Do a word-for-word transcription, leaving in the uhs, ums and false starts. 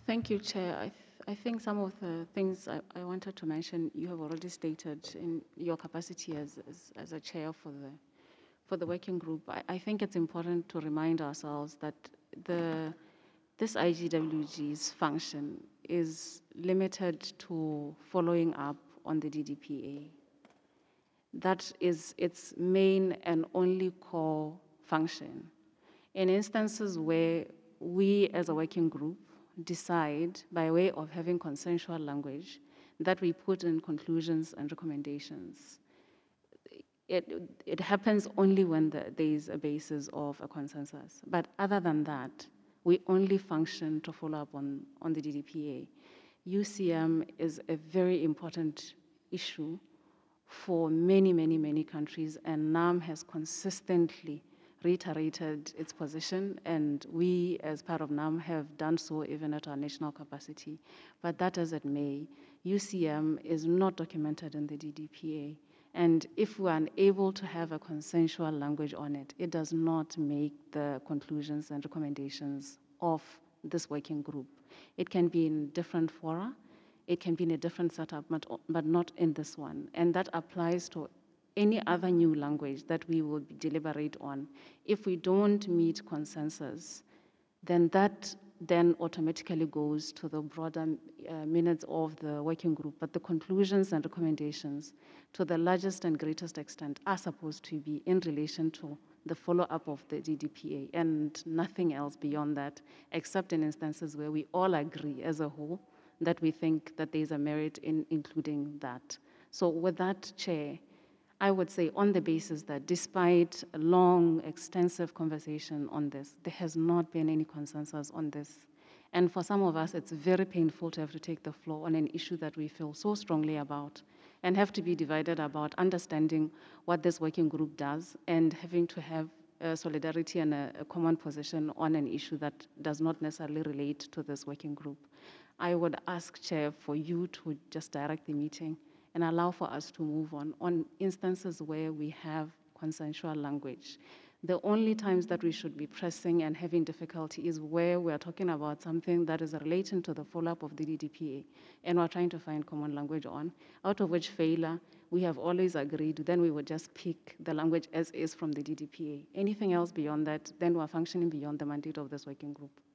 Thank you, Chair. I, th- I think some of the things I, I wanted to mention, you have already stated in your capacity as, as, as a chair for the, for the working group. I, I think it's important to remind ourselves that the, this I G W G's function is limited to following up on the D D P A. That is its main and only core function. In instances where we as a working group decide, by way of having consensual language, that we put in conclusions and recommendations, it, it happens only when the, there is a basis of a consensus. But other than that, we only function to follow up on, on the D D P A. U C M is a very important issue for many, many, many countries, and NAM has consistently reiterated its position, and we, as part of NAM, have done so even at our national capacity. But that as it may, U C M is not documented in the D D P A. And if we are unable to have a consensual language on it, it does not make the conclusions and recommendations of this working group. It can be in different fora, it can be in a different setup, but, but not in this one. And that applies to any other new language that we will deliberate on. If we don't meet consensus, then that then automatically goes to the broader uh, minutes of the working group. But the conclusions and recommendations, to the largest and greatest extent, are supposed to be in relation to the follow-up of the D D P A and nothing else beyond that, except in instances where we all agree as a whole that we think that there's a merit in including that. So with that, Chair, I would say on the basis that despite a long, extensive conversation on this, there has not been any consensus on this. And for some of us, it's very painful to have to take the floor on an issue that we feel so strongly about and have to be divided about understanding what this working group does and having to have uh, solidarity and a, a common position on an issue that does not necessarily relate to this working group. I would ask, Chair, for you to just direct the meeting and allow for us to move on on instances where we have consensual language. The only times that we should be pressing and having difficulty is where we're talking about something that is relating to the follow-up of the D D P A, and we're trying to find common language on, out of which failure, we have always agreed, then we would just pick the language as is from the D D P A. Anything else beyond that, then we're functioning beyond the mandate of this working group.